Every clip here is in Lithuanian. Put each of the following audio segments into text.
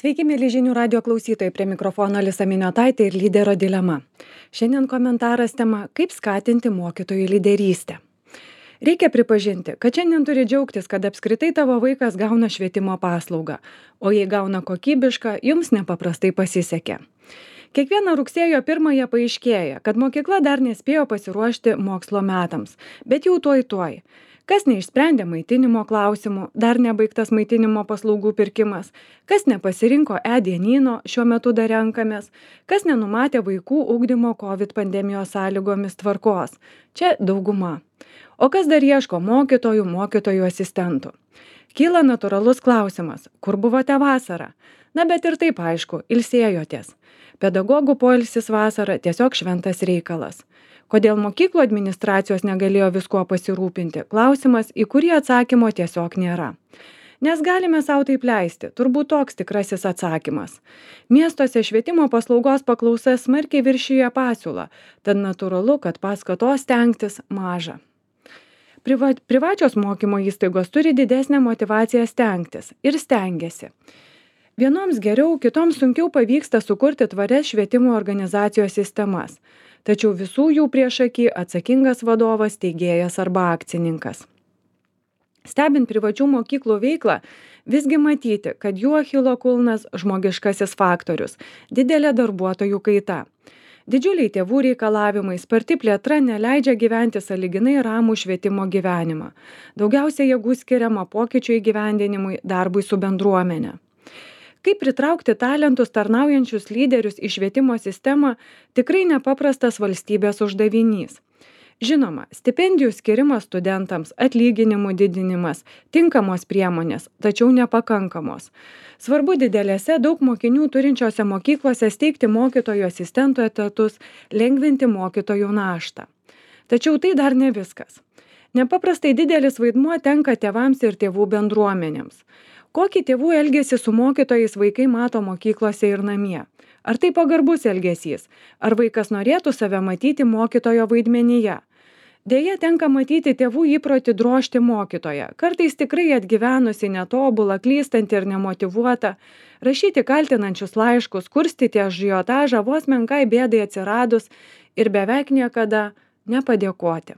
Sveiki, mėly žinių radio klausytojai, prie mikrofono Alisa Miniotaitė ir lyderio dilema. Šiandien komentaras tema kaip skatinti mokytojų lyderystę. Reikia pripažinti, kad šiandien turi džiaugtis, kad apskritai tavo vaikas gauna švietimo paslaugą, o jei gauna kokybišką, jums nepaprastai pasisekė. Kiekvieną rugsėjo 1 paaiškėja, kad mokykla dar nespėjo pasiruošti mokslo metams, bet jau tuoj. Kas neišsprendė maitinimo klausimų, dar nebaigtas maitinimo paslaugų pirkimas, kas nepasirinko e-dienyno, šiuo metu dar renkamės, kas nenumatė vaikų ugdymo COVID pandemijos sąlygomis tvarkos. Čia dauguma. O kas dar ieško mokytojų asistentų? Kyla natūralus klausimas, kur buvote vasarą? Na bet ir taip aišku, ilsėjotės. Pedagogų poilsis vasarą tiesiog šventas reikalas. Kodėl mokyklų administracijos negalėjo viskuo pasirūpinti? Klausimas, į kurį atsakymo tiesiog nėra. Nes galime savo taip leisti, turbūt toks tikrasis atsakymas. Miestuose švietimo paslaugos paklausa smarkiai viršyje pasiūlą, tad natūralu, kad paskatos stengtis maža. Privačios mokymo įstaigos turi didesnę motyvaciją stengtis ir stengiasi. Vienoms geriau, kitoms sunkiau pavyksta sukurti tvarias švietimo organizacijos sistemas. Tačiau visų jų priešaky atsakingas vadovas, steigėjas arba akcininkas. Stebint privačių mokyklų veiklą, visgi matyti, kad jų achilo kulnas žmogiškasis faktorius, didelė darbuotojų kaita. Didžiuliai tėvų reikalavimai, sparti plėtra neleidžia gyventi sąlyginai ramų švietimo gyvenimą. Daugiausiai jėgų skiriama pokyčių įgyvendinimui, darbui su bendruomene. Kaip pritraukti talentus tarnaujančius lyderius į švietimo sistemą tikrai nepaprastas valstybės uždavinys. Žinoma, stipendijų skirimas studentams, atlyginimų didinimas, tinkamos priemonės, tačiau nepakankamos. Svarbu didelėse daug mokinių turinčiose mokyklose steigti mokytojų asistentų etatus, lengvinti mokytojų naštą. Tačiau tai dar ne viskas. Nepaprastai didelis vaidmuo tenka tėvams ir tėvų bendruomenėms. Kokį tėvų elgesį su mokytojais vaikai mato mokyklose ir namie? Ar tai pagarbus elgesys? Ar vaikas norėtų save matyti mokytojo vaidmenyje? Deja, tenka matyti tėvų įprotį drožti mokytoją, kartais tikrai atgyvenusi, netobulą, klystantį ir nemotyvuotą, rašyti kaltinančius laiškus, kurstyti ažiotažą vos menkai bėdai atsiradus ir beveik niekada nepadėkoti.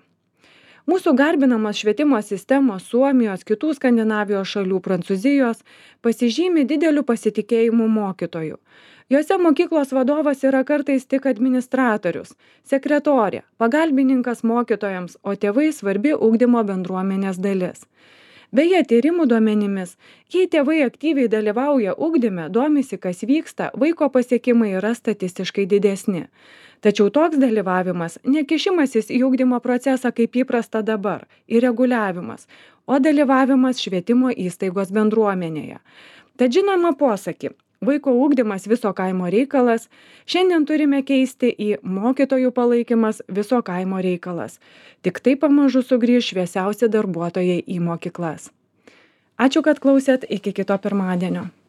Mūsų garbinamas švietimo sistemos Suomijos, kitų Skandinavijos šalių, Prancūzijos pasižymi dideliu pasitikėjimu mokytojų. Jose mokyklos vadovas yra kartais tik administratorius, sekretorė, pagalbininkas mokytojams, o tėvai svarbi ugdymo bendruomenės dalis. Beje, tyrimų duomenimis, jei tėvai aktyviai dalyvauja ugdyme, domisi, kas vyksta, vaiko pasiekimai yra statistiškai didesni. Tačiau toks dalyvavimas nekišimasis į ugdymo procesą kaip įprasta dabar, reguliavimas, o dalyvavimas švietimo įstaigos bendruomenėje. Tad žinoma posakį, vaiko ugdymas viso kaimo reikalas, šiandien turime keisti į mokytojų palaikymas viso kaimo reikalas. Tik taip pamažu sugrįš šviesiausi darbuotojai į mokyklas. Ačiū, kad klausėt, iki kito pirmadienio.